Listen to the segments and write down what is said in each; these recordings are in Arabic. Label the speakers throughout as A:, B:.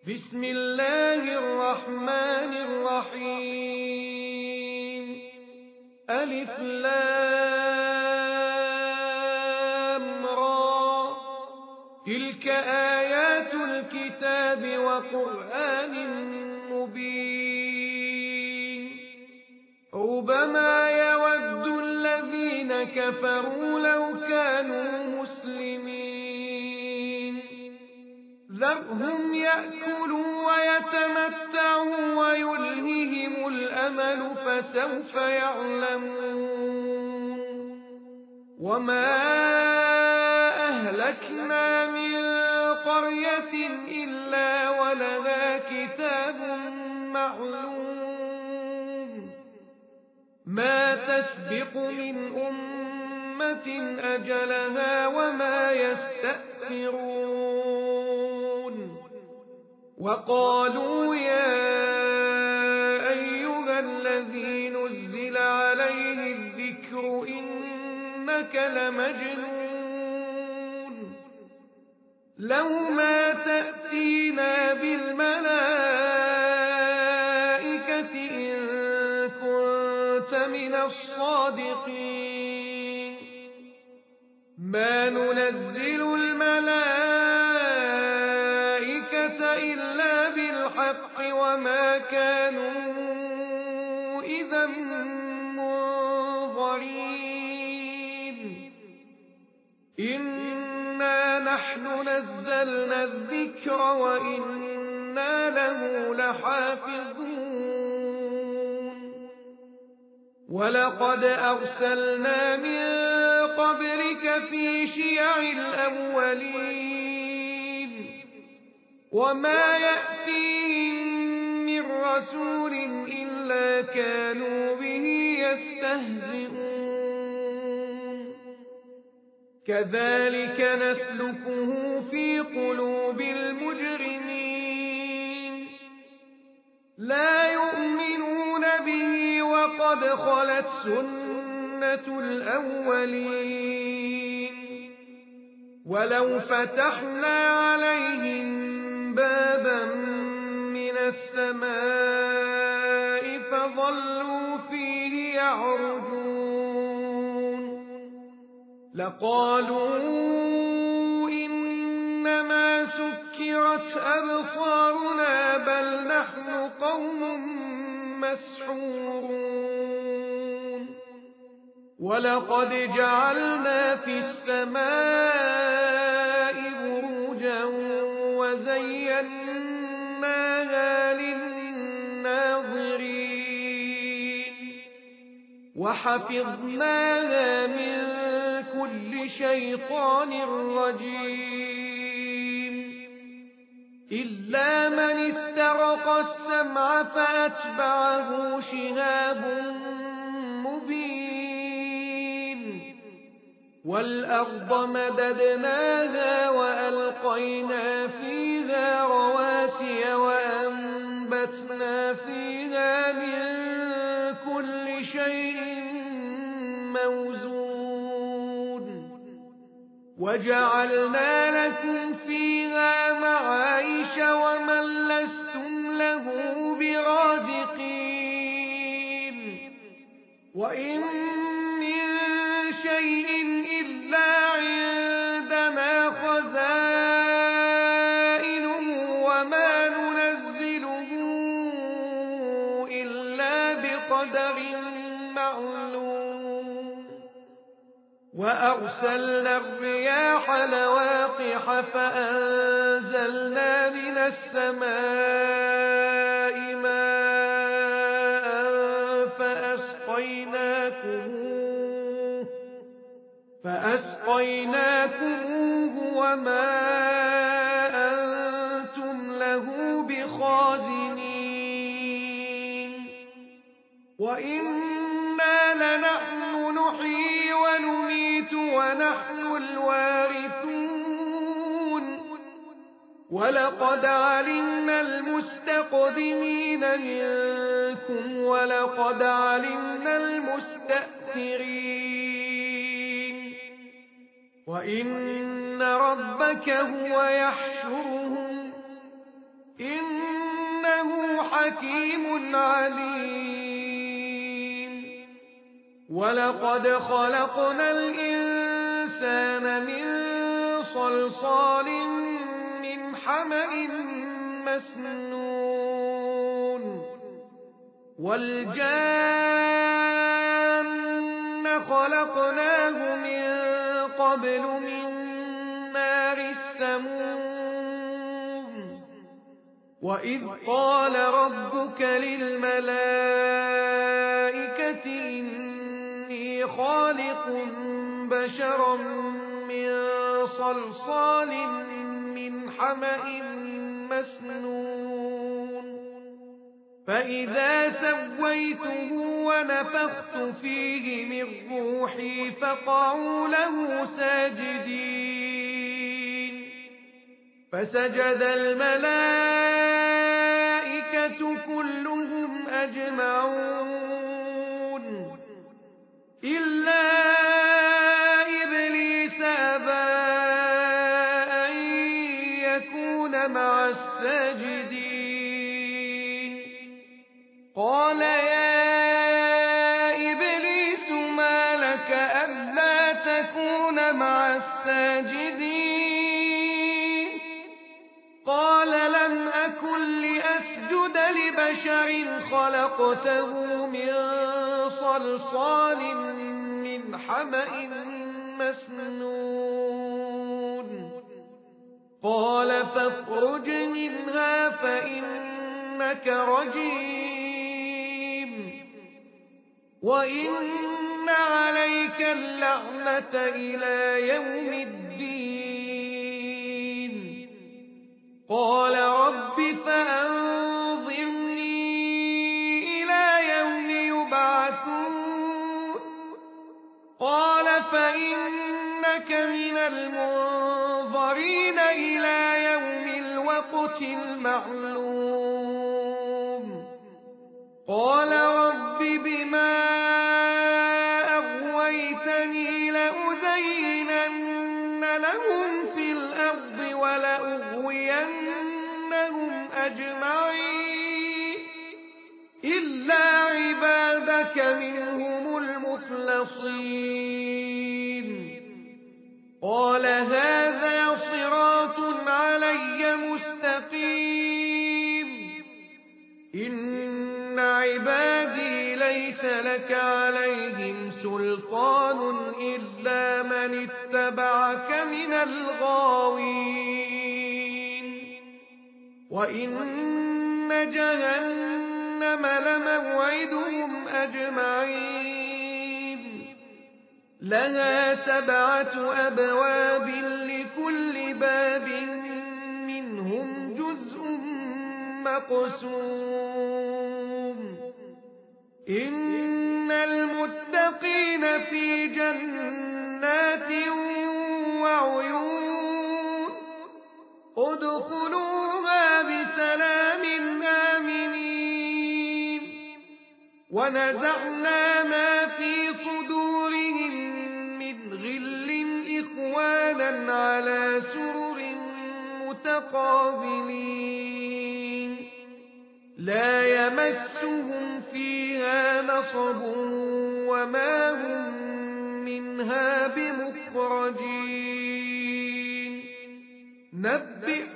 A: بسم الله الرحمن الرحيم ألف لام را تلك آيات الكتاب وقرآن مبين ربما يود الذين كفروا لو كانوا مسلمين ذرهم يأكلوا ويتمتعوا ويلههم الأمل فسوف يعلمون وما أهلكنا من قرية إلا ولها كتاب معلوم ما تسبق من أمة أجلها وما يستأخرون وقالوا يا أيها الذي نزل عليه الذكر إنك لمجنون لو ما تأتينا بالملائكة إن كنت من الصادقين ما ننزل الملائكة إلا بالحق وما كانوا إذا منظرين إنا نحن نزلنا الذكر وإنا له لحافظون ولقد أرسلنا من قبلك في شيع الأولين وما يأتيهم من رسول إلا كانوا به يستهزئون كذلك نسلكه في قلوب المجرمين لا يؤمنون به وقد خلت سنة الأولين ولو فتحنا عليهم بابا من السماء فظلوا فيه يعرجون لقالوا إنما سكرت أبصارنا بل نحن قوم مسحورون ولقد جعلنا في السماء بروجا وزيناها للناظرين وحفظناها من كل شيطان رجيم إلا من استرق السمع فأتبعه شهاب مبين والأرض مددناها وألقينا فيها رواسي وأنبتنا فيها من كل شيء موزون وجعلنا لكم فيها معايش ومن لستم له برازقين وإن من شيء إلا عندنا خزائنه وما ننزله إلا بقدر معلوم وأرسلنا الرياح لواقح فأنزلنا من السماء ماء فأسقيناكموه وما أنتم له بخازنين وإنا لنحن نحيي ونميت ونحن الوارثون ولقد علمنا المستقدمين منكم ولقد علمنا المستأخرين وإن ربك هو يحشرهم إن حكيم عليم ولقد خلقنا الإنسان من صلصال من حمأ مسنون والجان خلقناه من قبل من نار السموم وإذ قال ربك للملائكة إني خالق بشرا من صلصال من حمأ مسنون فإذا سويته ونفخت فيه من روحي فقعوا له ساجدين فسجد الملائكة كلهم أجمعون إلا إبليس أبى أن يكون مع الساجدين قال يا إبليس ما لك ألا تكون مع الساجدين قال لم أكن لأسجد لبشر خلقته من صلصال من حمأ مسنون قال فاخرج منها فإنك رجيم وإن عليك اللعنة إلى يوم الدين قال رب فأنظرني إلى يوم يبعثون قال فإنك من المنظرين إلى يوم الوقت المعلوم قال رب بما أغويتني لأزينن لهم في الأرض ولأغوينهم أجمعين إلا عبادك منهم المخلصين قال هذا صراط علي مستقيم إن عبادي ليس لك عليهم سلطان إلا من اتبعك من الغاوين وإن جهنم لموعدهم أجمعين لها 7 أبواب لكل باب منهم جزء مقسوم إن المتقين في جنات وعيون ادخلوها بسلام آمنين ونزعنا ما في صدورهم من غل إخوانا على سرر متقابلين لا يمسهم فيها نصب وما هم منها بمخرجين نبئ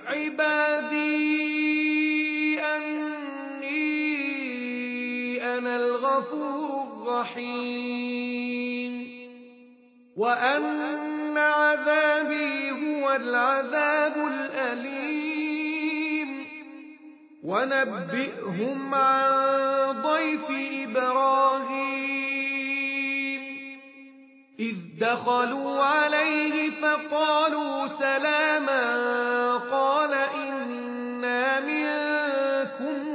A: عبادي أني أنا الغفور الرحيم وأن عذابي هو العذاب الأليم ونبئهم عن ضيف إبراهيم إذ دخلوا عليه فقالوا سلاما قال إنا منكم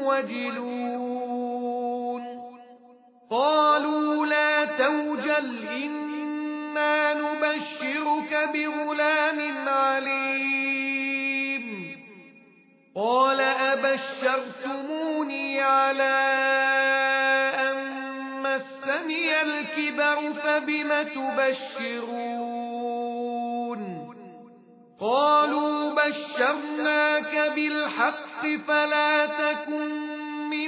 A: وجلون قالوا لا توجل إنا نبشرك بغلام عليم قال أبشرتموني على أن مسني الكبر فبم تبشرون قالوا بشرناك بالحق فلا تكن من من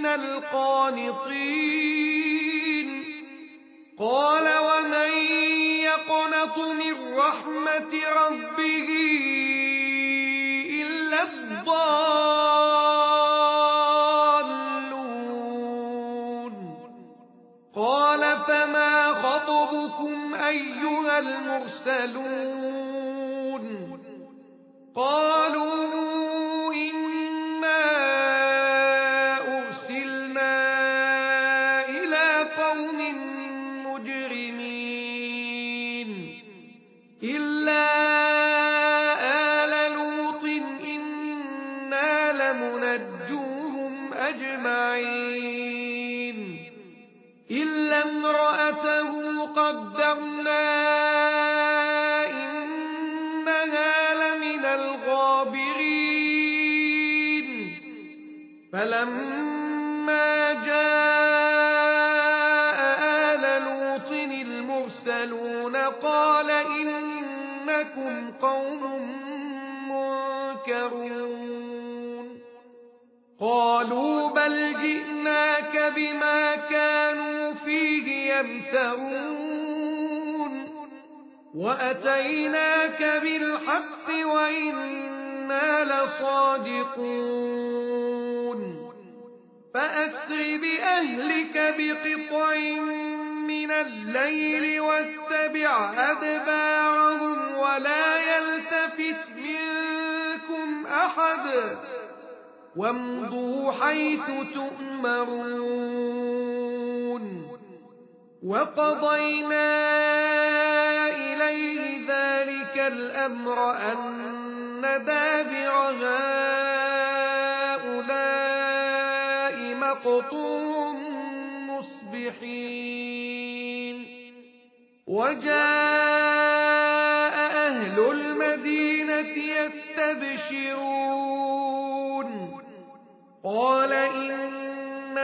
A: القانطين قال ومن يقنط من رحمة ربه إلا الضالون قال فما خطبكم أيها المرسلون قالوا إنا أرسلنا إلى قوم مجرمين إلا آل لوط إنا لمنجوهم أجمعين إلا امرأته قدرنا إنها لمن الغابرين فلما جاء آل لوط المرسلون قال إنكم قوم منكرون قالوا بل جئناك بما كانوا فيه يمترون وأتيناك بالحق وإنا لصادقون فأسر بأهلك بقطع من الليل واتبع أدبارهم ولا يلتفت منكم أحد وامضوا حيث تؤمرون وقضينا إليه ذلك الأمر أن دابر هؤلاء مقطوع مصبحين وجاء أهل المدينة يستبشرون قال إن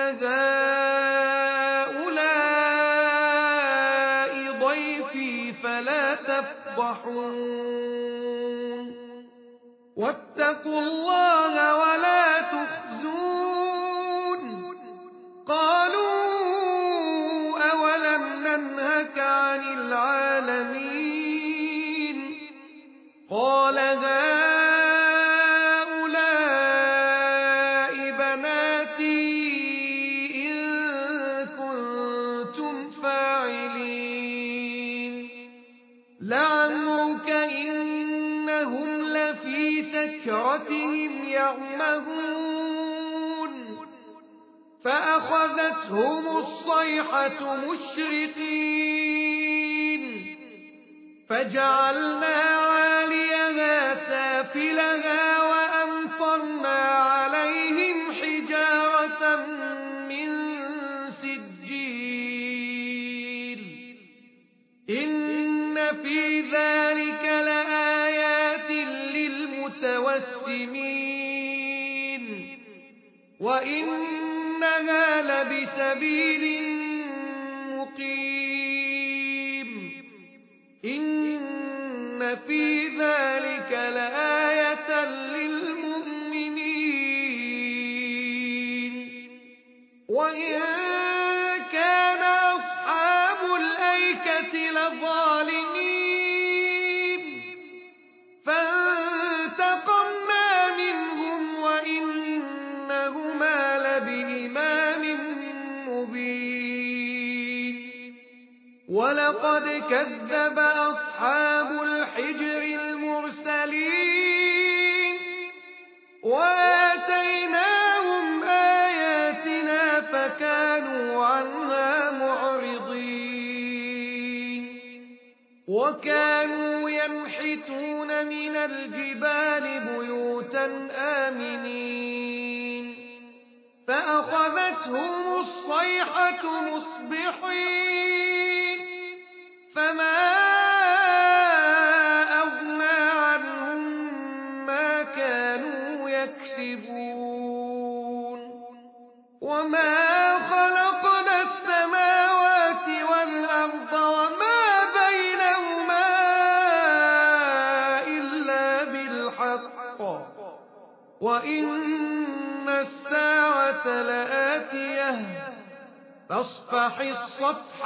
A: هؤلاء ضيفي فلا تفضحون واتقوا الله ولا تخزون قالوا أولم ننهك عن العالمين قال هؤلاء بناتي إن كنتم فاعلين لعمرك إنهم لفي سكرتهم يعمهون فأخذتهم الصيحة مشرقين فجعلنا عاليها سافلها وأمطرنا عليهم حجارة من سجيل إن في ذلك لآيات للمتوسمين وإنها لبسبيل مقيم إن في ذلك لآية للمؤمنين وإن كان أصحاب الأيكة لظالمين فانتقمنا منهم وإنهما لبإمام مبين ولقد كذب أصحاب الحجر المرسلين وآتيناهم آياتنا فكانوا عنها معرضين وكانوا ينحتون من الجبال بيوتا آمنين فأخذتهم الصيحة مصبحين فما أغنى عنهم ما كانوا يكسبون وما خلقنا السماوات والأرض وما بينهما إلا بالحق وإن الساعة لآتية فاصفح الصفح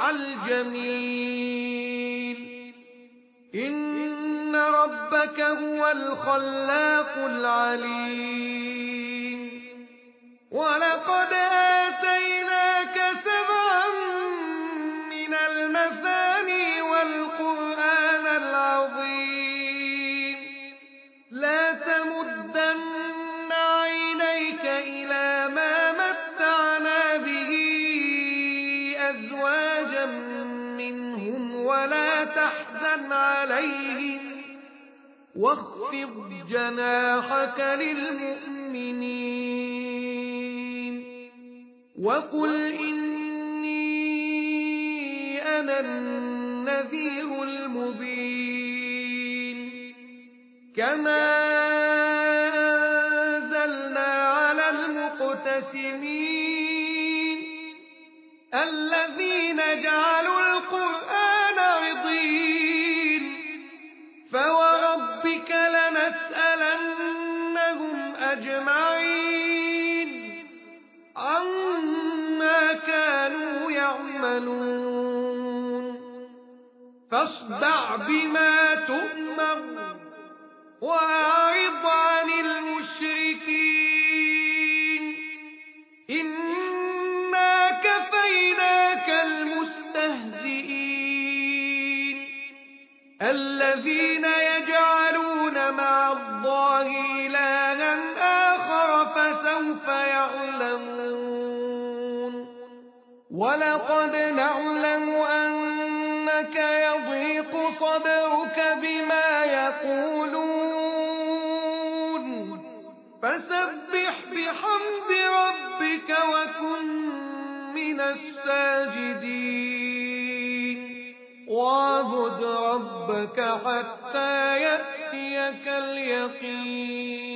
A: الجميل إن ربك هو الخلاق العليم ولقد آتيناك 7 من المثاني والقرآن العظيم لا تمدن عينيك إلى ما متعنا به أزواجا منهم ولا تحزن عليهم واخفض جناحك للمؤمنين وقل إني أنا النذير المبين كما أنزلنا على المقتسمين الذين جعلوا القرآن عضين فوربك لنسألنهم أجمعين عما كانوا يعملون فاصدع بما تؤمر وأعرض عن المشركين إنا كفيناك المستهزئين الذين يجعلون مع الله إلها آخر فسوف يعلمون ولقد نعلم أنك يضيق صدرك بما يقولون فسبح بحمد ربك وكن من الساجدين واعبد ربك حتى يأتيك اليقين